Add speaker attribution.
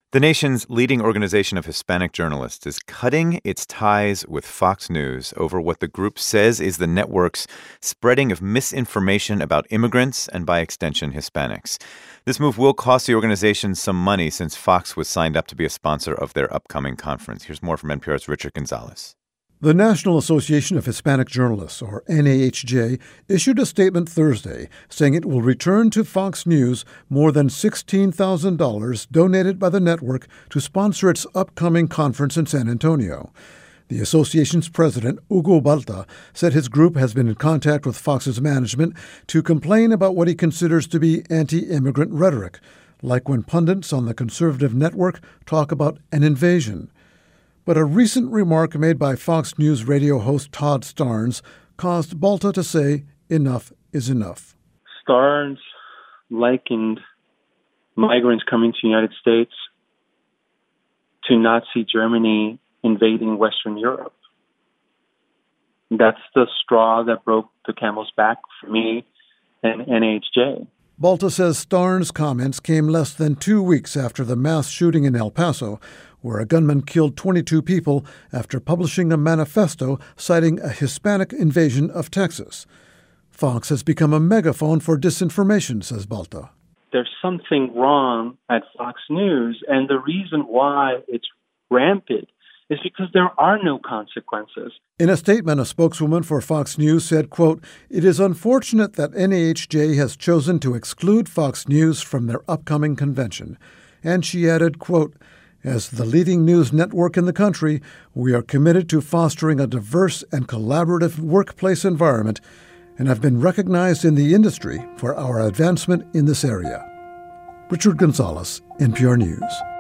Speaker 1: The nation's leading organization of Hispanic journalists is cutting its ties with Fox News over what the group says is the network's spreading of misinformation about immigrants and, by extension, Hispanics. This move will cost the organization some money since Fox was signed up to be a sponsor of their upcoming conference. Here's more from NPR's Richard Gonzalez.
Speaker 2: The National Association of Hispanic Journalists, or NAHJ, issued a statement Thursday saying it will return to Fox News more than $16,000 donated by the network to sponsor its upcoming conference in San Antonio. The association's president, Hugo Balta, said his group has been in contact with Fox's management to complain about what he considers to be anti-immigrant rhetoric, like when pundits on the conservative network talk about an invasion. But a recent remark made by Fox News radio host Todd Starnes caused Balta to say enough is enough.
Speaker 3: Starnes likened migrants coming to the United States to Nazi Germany invading Western Europe. That's the straw that broke the camel's back for me and NAHJ.
Speaker 2: Balta says Starnes' comments came less than 2 weeks after the mass shooting in El Paso, where a gunman killed 22 people after publishing a manifesto citing a Hispanic invasion of Texas. Fox has become a megaphone for disinformation, says Balta.
Speaker 3: There's something wrong at Fox News, and the reason why it's rampant is because there are no consequences.
Speaker 2: In a statement, a spokeswoman for Fox News said, quote, "It is unfortunate that NAHJ has chosen to exclude Fox News from their upcoming convention." And she added, quote, "As the leading news network in the country, we are committed to fostering a diverse and collaborative workplace environment and have been recognized in the industry for our advancement in this area." Richard Gonzalez, NPR News.